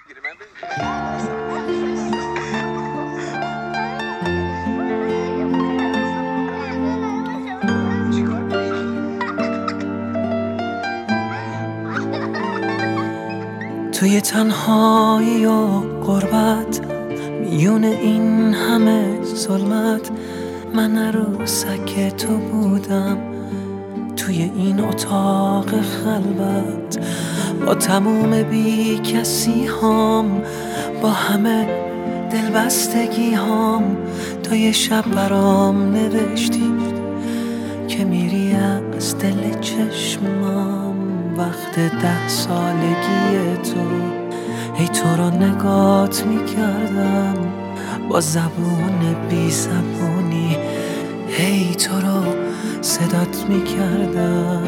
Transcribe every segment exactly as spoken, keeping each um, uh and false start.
توی تنهایی و غربت، میون این همه ظلمت، من عروسک تو بودم توی این اتاق خلوت، با تموم بی کسی هام، با همه دلبستگی هام. تا یه شب برام نوشتی که میری از دل چشمام. وقت ده سالگی تو، هی تو رو نگات میکردم با زبون بی زبونی، هی تو رو صدات میکردم.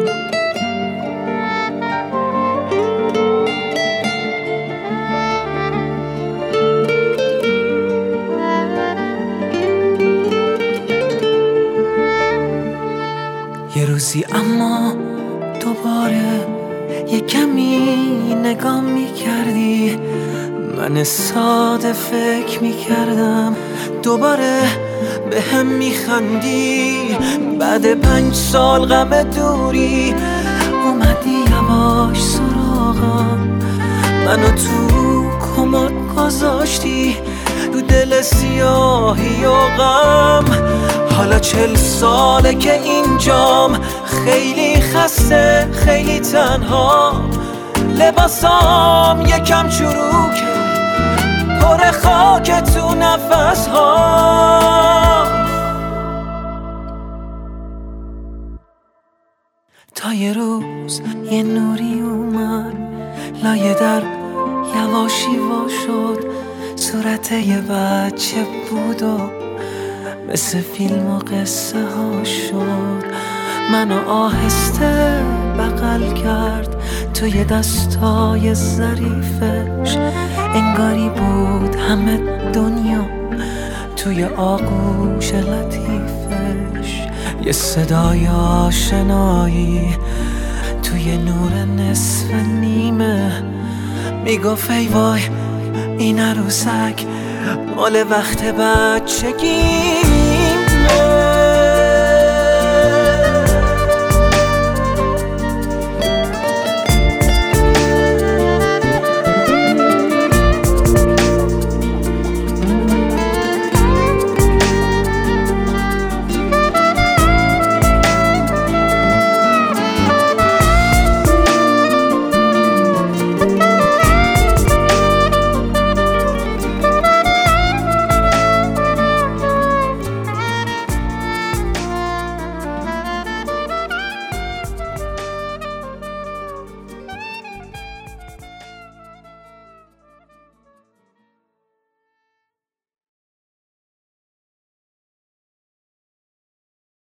یه روزی اما دوباره یه کمی نگاه میکردی، من ساده فکر میکردم دوباره به هم میخندی. بعد پنج سال غم دوری اومدی یواش سراغم، منو تو کمد گذاشتی رو دل سیاهی و غم. حالا چل ساله که اینجام، خیلی خسته خیلی تنها، لباسام یکم چروکه پر خاک تو نفس ها. تا یه روز یه نوری اومد لایه در، یواشی وا شد، صورت یه بچه بود و مثل فیلم و قصه ها شد. منو آهسته بغل کرد توی دستای ظریفش، انگاری بود همه دنیا توی آغوش لطیفش. یه صدای آشنایی توی نور نصف نیمه میگفت ای وای این عروسک مال وقت بچگی.